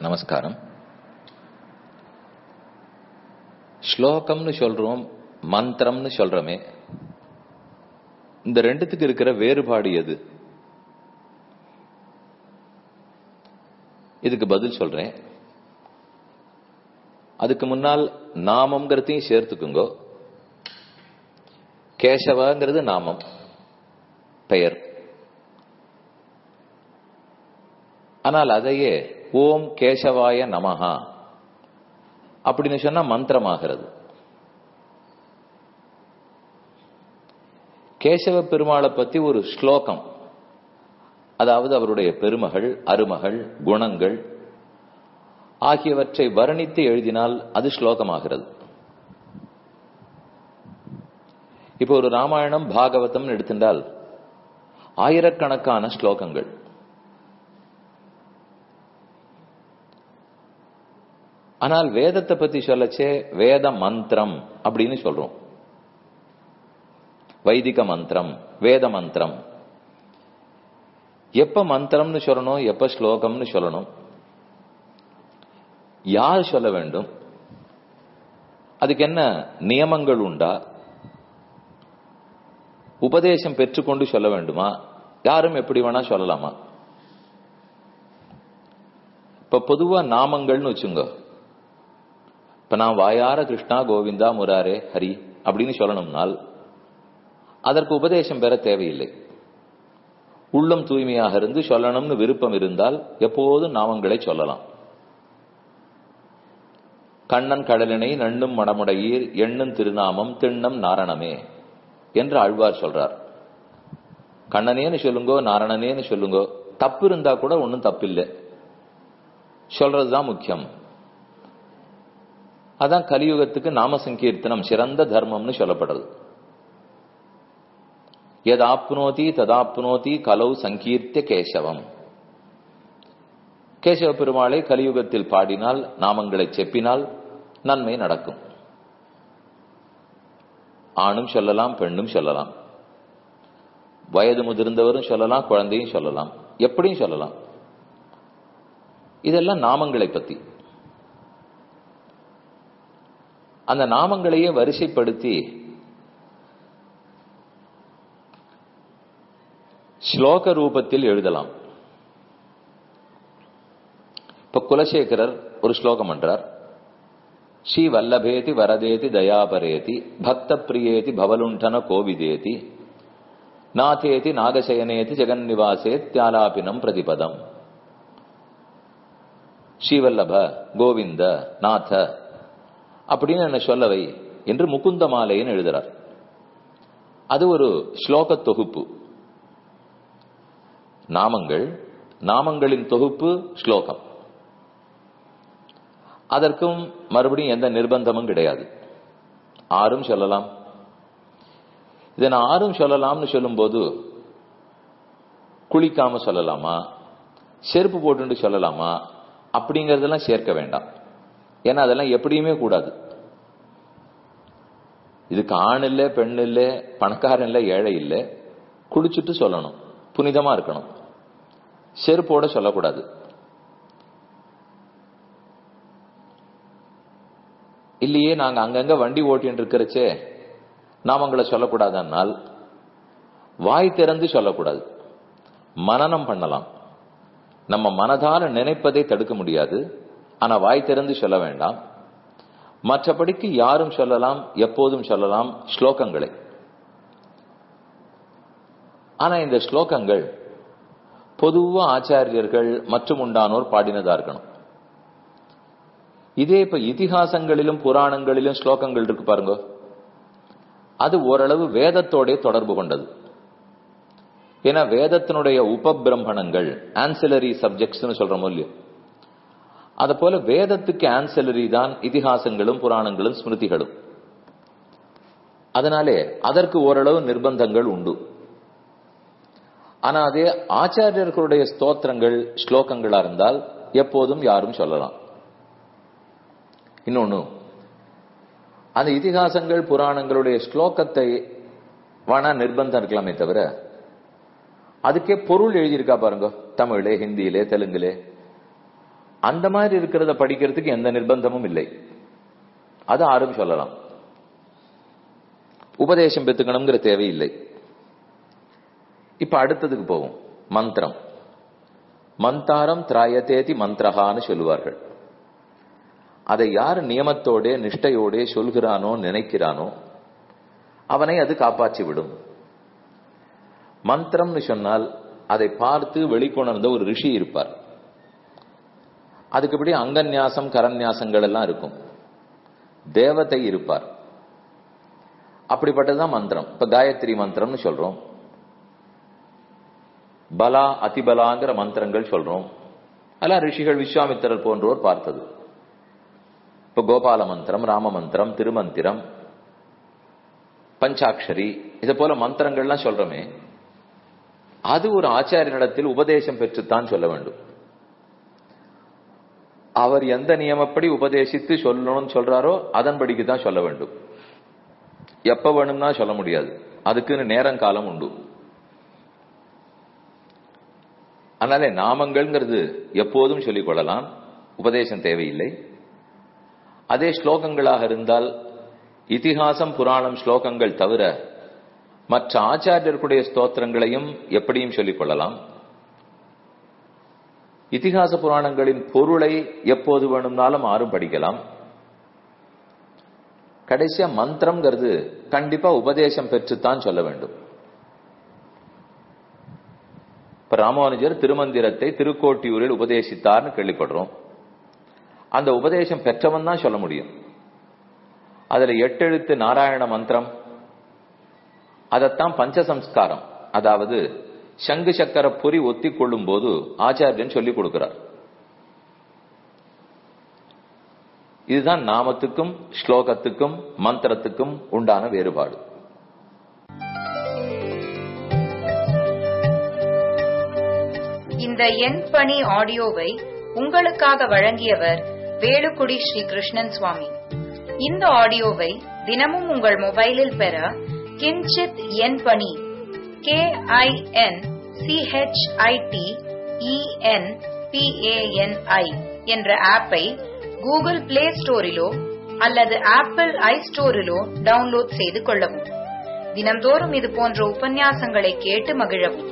நமஸ்காரம். ஸ்லோகம்னு சொல்றோம், மந்திரம்னு சொல்றோமே, இந்த ரெண்டுத்துக்கு இருக்கிற வேறுபாடு எது? இதுக்கு பதில் சொல்றேன். அதுக்கு முன்னால் நாமம்ங்கிறதையும் சேர்த்துக்குங்கோ. கேசவங்கிறது நாமம், பெயர். ஆனால் அதையே ஓம் கேசவாய நமஹா அப்படின்னு சொன்னா மந்திரமாகிறது. கேசவ பெருமாளை பத்தி ஒரு ஸ்லோகம், அதாவது அவருடைய பெருமகள், அருமகள், குணங்கள் ஆகியவற்றை வர்ணித்து எழுதினால் அது ஸ்லோகமாகிறது. இப்போ ஒரு ராமாயணம் பாகவதம் எடுத்திருந்தால் ஆயிரக்கணக்கான ஸ்லோகங்கள். ஆனால் வேதத்தை பத்தி சொல்லச்சே வேத மந்திரம் அப்படின்னு சொல்றோம். வைதிக மந்திரம், வேத மந்திரம். எப்ப மந்திரம்னு சொல்லணும், எப்ப ஸ்லோகம்னு சொல்லணும், யார் சொல்ல வேண்டும், அதுக்கு என்ன நியமங்கள் உண்டா, உபதேசம் பெற்றுக்கொண்டு சொல்ல வேண்டுமா, யாரும் எப்படி வேணா சொல்லலாமா? இப்ப பொதுவா நாமங்கள்னு வச்சுங்க. இப்ப நான் வாயார கிருஷ்ணா கோவிந்தா முராரே ஹரி அப்படின்னு சொல்லணும்னால் அதற்கு உபதேசம் பெற தேவையில்லை. உள்ளம் தூய்மையாக இருந்து சொல்லணும்னு விருப்பம் இருந்தால் எப்போதும் நாமங்களை சொல்லலாம். கண்ணன் கடலினை நண்ணும் மடமுடையீர் எண்ணும் திருநாமம் திண்ணம் நாரணமே என்று ஆழ்வார் சொல்றார். கண்ணனேன்னு சொல்லுங்கோ, நாரணனேன்னு சொல்லுங்கோ, தப்பு இருந்தா கூட ஒன்னும் தப்பில்லை, சொல்றதுதான் முக்கியம். அதான் கலியுகத்துக்கு நாம சங்கீர்த்தனம் சிறந்த தர்மம்னு சொல்லப்படுறது. எதாப்னோதி ததாப்னோதி கலௌ சங்கீர்த்திய கேசவம். கேசவ பெருமாளை கலியுகத்தில் பாடினால், நாமங்களை செப்பினால் நன்மை நடக்கும். ஆணும் சொல்லலாம், பெண்ணும் சொல்லலாம், வயது முதிர்ந்தவரும் சொல்லலாம், குழந்தையும் சொல்லலாம், எப்படியும் சொல்லலாம். இதெல்லாம் நாமங்களை பத்தி. அந்த நாமங்களையே வரிசைப்படுத்தி ஸ்லோக ரூபத்தில் எழுதலாம். இப்ப குலசேகரர் ஒரு ஸ்லோகம் என்றார். ஸ்ரீ வல்லபேதி வரதேதி தயாபரேதி பக்த பிரியேதி பவலுண்டன கோவிதேதி நாதேதி நாகசயனேதி ஜெகன்னிவாசே தியாலாபினம் பிரதிபதம். ஸ்ரீவல்லப, கோவிந்த, நாத அப்படின்னு என்ன சொல்லவை என்று முகுந்த மாலைன்னு எழுதுறார். அது ஒரு ஸ்லோக தொகுப்பு. நாமங்கள், நாமங்களின் தொகுப்பு ஸ்லோகம். அதற்கும் மறுபடியும் எந்த நிர்பந்தமும் கிடையாது, ஆறும் சொல்லலாம். இதை நான் ஆறும் சொல்லலாம்னு சொல்லும் போது குளிக்காம சொல்லலாமா, செருப்பு போட்டு சொல்லலாமா அப்படிங்கறதெல்லாம் சேர்க்க வேண்டாம். ஏன்னா அதெல்லாம் எப்படியுமே கூடாது. இதுக்கு ஆண் இல்லை, பெண் இல்லை, பணக்காரன் இல்லை, ஏழை இல்லை, குளிச்சுட்டு சொல்லணும், புனிதமா இருக்கணும், செருப்போட சொல்லக்கூடாது. இல்லையே நாங்க அங்கங்க வண்டி ஓட்டின்னு இருக்கிறச்சே நாமங்களை சொல்லக்கூடாதனால் வாய் திறந்து சொல்லக்கூடாது, மனனம் பண்ணலாம். நம்ம மனதால நினைப்பதை தடுக்க முடியாது, ஆனா வாய் திறந்து சொல்ல வேண்டாம். மற்றபடிக்கு யாரும் சொல்லலாம், எப்போதும் சொல்லலாம் ஸ்லோகங்களை. ஆனா இந்த ஸ்லோகங்கள் பொதுவா ஆச்சாரியர்கள் மற்றும் உண்டானோர் பாடினதா இருக்கணும். இதே இப்ப இதிகாசங்களிலும் புராணங்களிலும் ஸ்லோகங்கள் இருக்கு பாருங்க, அது ஓரளவு வேதத்தோட தொடர்பு கொண்டது. ஏன்னா வேதத்தினுடைய உபபிரம்மணங்கள், ஆன்சிலரி சப்ஜெக்ட்ஸ் சொல்றோம் இல்லையோ, அத போல வேதத்துக்கு ஆன்சிலரி தான் இதிகாசங்களும் புராணங்களும் ஸ்மிருதிகளும். அதனாலே அதற்கு ஓரளவு நிர்பந்தங்கள் உண்டு. ஆனா அதே ஆச்சாரியர்களுடைய ஸ்தோத்திரங்கள் ஸ்லோகங்களா இருந்தால் எப்போதும் யாரும் சொல்லலாம். இன்னொன்னு, அந்த இதிகாசங்கள் புராணங்களுடைய ஸ்லோகத்தை வேணா நிர்பந்தம் இருக்கலாமே தவிர அதுக்கே பொருள் எழுதியிருக்கா பாருங்க, தமிழே, ஹிந்தியிலே, தெலுங்குலே அந்த மாதிரி இருக்கிறத படிக்கிறதுக்கு எந்த நிர்பந்தமும் இல்லை. அது ஆரும் சொல்லலாம். உபதேசம் பெற்றுக்கணுங்கிற தேவையில்லை. இப்ப அடுத்ததுக்கு போவோம். மந்திரம். மந்தாரம் திராயத்தேதி மந்திரஹான்னு சொல்லுவார்கள். அதை யார் நியமத்தோட நிஷ்டையோட சொல்கிறானோ நினைக்கிறானோ அவனை அது காப்பாற்றி விடும். மந்திரம்னு சொன்னால் அதை பார்த்து வெளிக்கொணர்ந்த ஒரு ரிஷி இருப்பார். அதுக்குப்படி அங்கன்யாசம் கரன்யாசங்கள் எல்லாம் இருக்கும். தேவதை இருப்பார். அப்படிப்பட்டதுதான் மந்திரம். இப்ப காயத்ரி மந்திரம்னு சொல்றோம், பலா அதிபலாங்கிற மந்திரங்கள் சொல்றோம். அதெல்லாம் ரிஷிகள் விஸ்வாமித்திரர் போன்றோர் பார்த்தது. இப்ப கோபால மந்திரம், ராம மந்திரம், திருமந்திரம், பஞ்சாட்சரி, இதை போல மந்திரங்கள்லாம் சொல்றோமே, அது ஒரு ஆச்சாரியனிடத்தில் உபதேசம் பெற்றுத்தான் சொல்ல வேண்டும். அவர் எந்த நியமப்படி உபதேசித்து சொல்லணும்னு சொல்றாரோ அதன்படிக்கு தான் சொல்ல வேண்டும். எப்ப வேணும்னா சொல்ல முடியாது. அதுக்குன்னு நேரம் காலம் உண்டு. அதனால நாமங்கள்ங்கிறது எப்போதும் சொல்லிக் கொள்ளலாம், உபதேசம் தேவையில்லை. அதே ஸ்லோகங்களாக இருந்தால் இதிகாசம் புராணம் ஸ்லோகங்கள் தவிர மற்ற ஆச்சாரியர்களுடைய ஸ்தோத்திரங்களையும் எப்படியும் சொல்லிக் கொள்ளலாம். இதிகாச புராணங்களின் பொருளை எப்போது வேணும்னாலும் ஆறும் படிக்கலாம். கடைசியா மந்திரம்ங்கிறது கண்டிப்பா உபதேசம் பெற்றுத்தான் சொல்ல வேண்டும். இப்ப ராமானுஜர் திருமந்திரத்தை திருக்கோட்டியூரில் உபதேசித்தார்னு கேள்விப்படுறோம். அந்த உபதேசம் பெற்றவன் தான் சொல்ல முடியும். அதுல 8 எழுத்து நாராயண மந்திரம், அதத்தான் பஞ்சசம்ஸ்காரம், அதாவது சங்கு சக்கர பொறி ஒத்தி கொள்ளும் போது ஆச்சாரியன் சொல்லிக் கொடுக்கிறார். இதுதான் நாமத்துக்கும் ஸ்லோகத்துக்கும் மந்திரத்துக்கும் உண்டான வேறுபாடு. இந்த என் பணி ஆடியோவை உங்களுக்காக வழங்கியவர் வேலுக்குடி ஸ்ரீ கிருஷ்ணன் சுவாமி. இந்த ஆடியோவை தினமும் உங்கள் மொபைலில் பெற கிஞ்சித் என் பணி KINCHITENPANI என்ற ஆப்பை கூகுள் பிளே ஸ்டோரிலோ அல்லது ஆப்பிள் ஐ ஸ்டோரிலோ டவுன்லோட் செய்து கொள்ளவும். தினம்தோறும் இது போன்ற உபன்யாசங்களை கேட்டு மகிழவும்.